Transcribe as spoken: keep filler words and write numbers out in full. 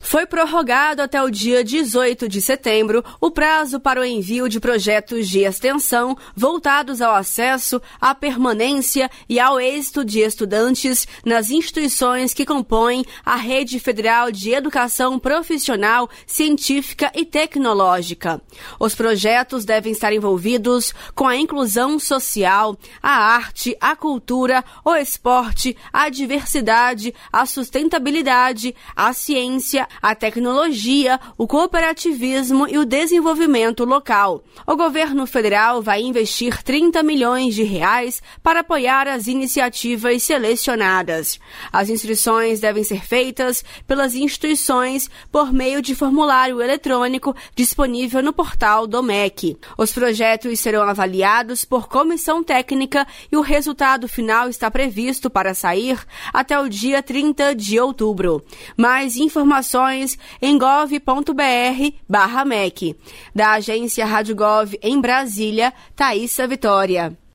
Foi prorrogado até o dia dezoito de setembro o prazo para o envio de projetos de extensão voltados ao acesso, à permanência e ao êxito de estudantes nas instituições que compõem a Rede Federal de Educação Profissional, Científica e Tecnológica. Os projetos devem estar envolvidos com a inclusão social, a arte, a cultura, o esporte, a diversidade, a sustentabilidade, a ciência, a tecnologia, o cooperativismo e o desenvolvimento local. O governo federal vai investir trinta milhões de reais para apoiar as iniciativas selecionadas. As inscrições devem ser feitas pelas instituições por meio de formulário eletrônico disponível no portal do M E C. Os projetos serão avaliados por comissão técnica e o resultado final está previsto para sair até o dia trinta de outubro. Mais informações em gov ponto br barra M E C. Da agência Rádio Gov em Brasília, Thaísa Vitória.